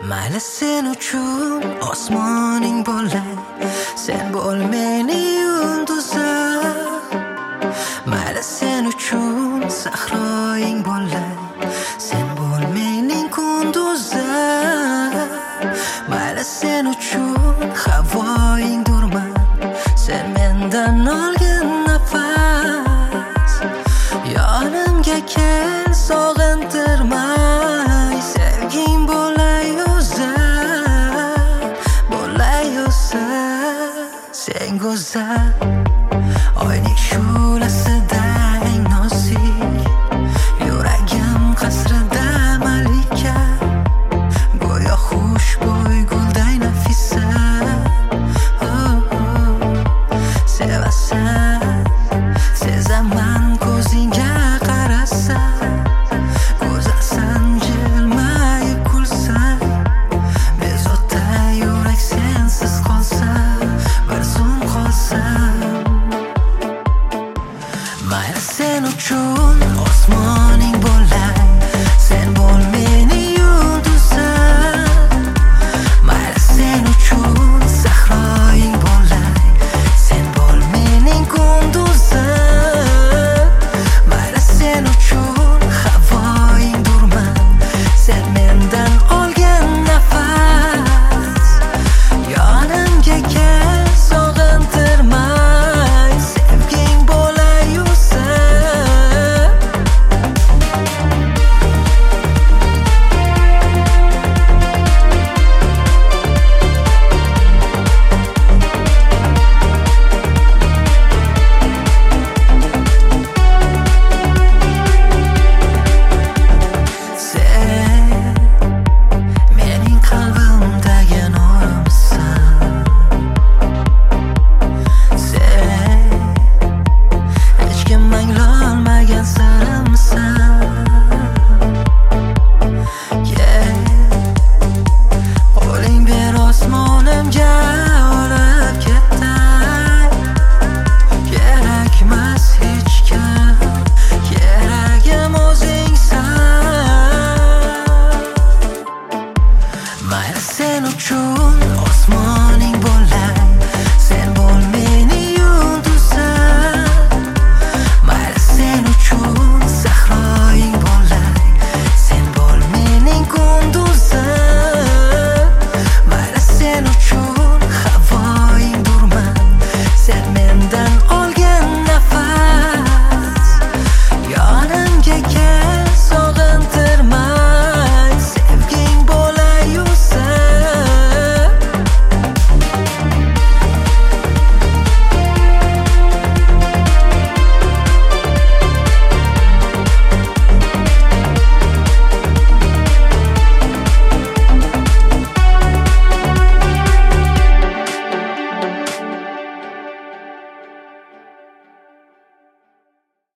Mayli sen uchun osmoning bo'lay, sen bo'l mening yulduzim. Mayli sen uchun sahroying bo'lay, sen bo'l mening kunduzim. Mayli sen uchun havoing durman, sen mendan olgin nafas. Yonimga kel, sog'intirmay, sevging bo'lay o'zim, bo'lay o'zim. Sen go'zal, oyning shu'lasidek nozik, yuragim qasrida malika, go'yo xushbo'y gulday nafisa. Sevasan, sezaman ko'zingga qarasam, go'zalsan, jilmayib kulsan, bezovta yurak sensiz qolsa, bir zum qolsam. Mayli sen uchun osmoning bo'lay, sen bo'l mening yulduzim. Mayli sen uchun sahroying bo'lay, sen bo'l mening kunduzim. Mayli sen uchun havoing durman, sen mendan olgin nafas. Yonimga kel, sog'intirmay, sevging bo'lay o'zim. Sen mening qalbimdagi nurimsan. Sen hech kim anglolmagan sirimsan. Qo'ling ber, osmonimga olib ketay. Kerakmas hech kim, keragim o'zingsan. Mayli sen uchun osmon